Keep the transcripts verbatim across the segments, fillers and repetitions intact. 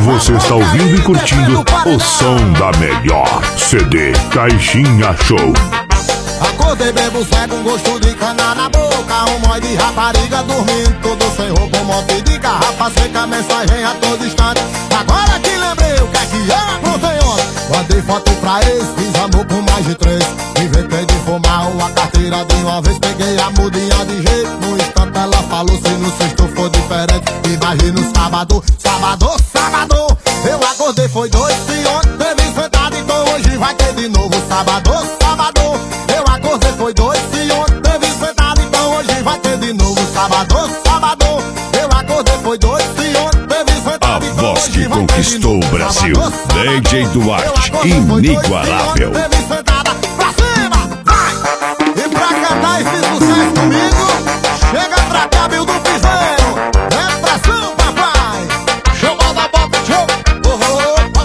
Você está ouvindo e curtindo o som da melhor C D Caixinha Show. Acordei bebo cego, um gosto de cana na boca, um mói de rapariga dormindo, tudo sem roupa, um monte de garrafa seca, mensagem a todo instante. Agora que lembrei o que é que eu aprontei ontem. Mandei foto pra eles, fiz amor com mais de três. Inventei de fumar uma carteira de uma vez, peguei a mudinha de jeito. No instante ela falou, se no sexto for diferente, imagina o sábado, sábado, sábado. Eu acordei, foi dois, se ontem teve sentado, então hoje vai ter de novo. Sábado, sábado. Eu acordei, foi dois, se ontem teve sentado, então hoje vai ter de novo. Sábado, sábado. Eu acordei, foi dois, se ontem teve sentado, A então voz hoje que vai ter de conquistou novo. o Brasil, Sábado, sábado. D J Duarte, inigualável. Teve sentada pra cima, vai! E pra cantar esse sucesso comigo, chega pra cá, Bill do Piseiro. É pressão, papai. Chama da bota, show. Oh, oh, oh,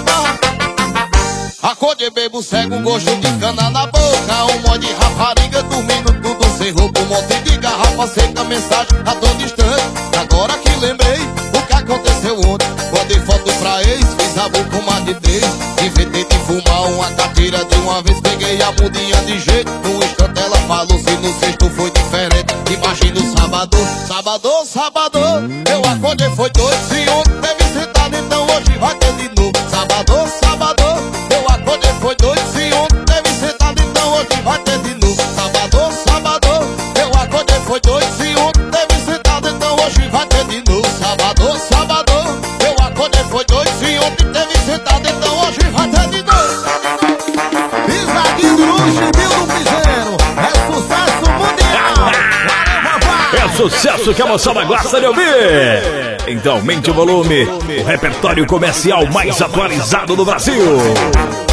papai. Acordei, bebo cego, um gosto de cana na boca, um monte de rapariga dormindo, tudo sem roupa, um monte de garrafa seca, mensagem a todo instante. Agora que lembrei o que aconteceu ontem, mandei foto pra ex, fiz amor com mais de três. Inventei de fumar uma carteira de uma vez, peguei a mudinha de jeito. No instante ela falou, se no sexto foi diferente, imagina o sábado, sábado, sábado. Eu acordei, foi dois, se ontem teve sentado, então hoje vai ter de novo. Sábado, sábado. Eu acordei, foi dois, se ontem teve sentado, então hoje vai ter de novo. Sábado, sábado. Eu acordei, foi dois, se ontem teve sentado, então hoje vai ter de novo. Sábado, sábado. Eu acordei, foi dois, se ontem teve sentado, então hoje vai ter de novo. Pisadinho do luxo, Bill do Piseiro. É sucesso mundial. Valeu, papai. É sucesso que a moçada gosta de ouvir. Então aumente o volume, o repertório comercial mais atualizado do Brasil.